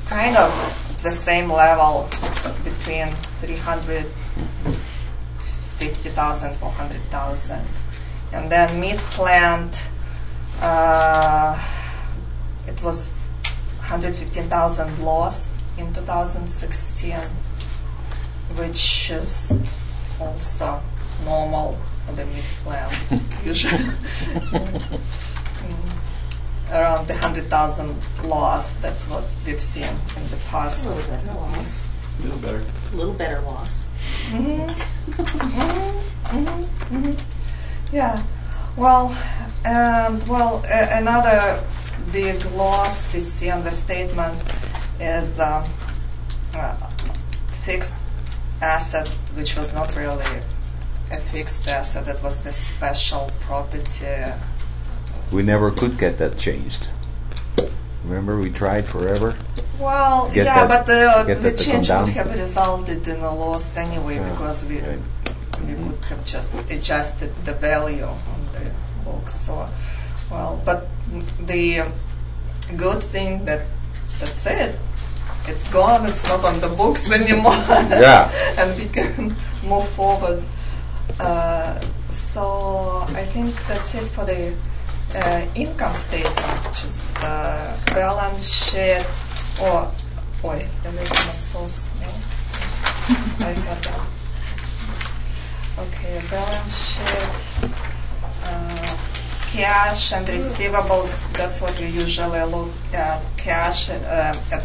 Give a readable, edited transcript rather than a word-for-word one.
kind of the same level between 350,000, 400,000. And then meat plant, it was 115,000 loss in 2016, which is also normal for the meat plant. It's usually around the 100,000 loss. That's what we've seen in the past. A little better loss. A little better. A little better loss. Yeah. Well, another big loss we see on the statement is fixed asset, which was not really a fixed asset. It was the special property. We never could get that changed. Remember, we tried forever. Well, Get yeah, that- but get the that to change come would down. have resulted in a loss anyway, Yeah. because we Right. could have just adjusted the value on the books. So, well, but the good thing that's it. It's gone. It's not on the books anymore. Yeah. And we can move forward. So I think that's it for the income statement. Just the balance sheet. Ой, я вижу насос. I got that. Okay, balance sheet. Cash and receivables. That's what you usually look at. Cash at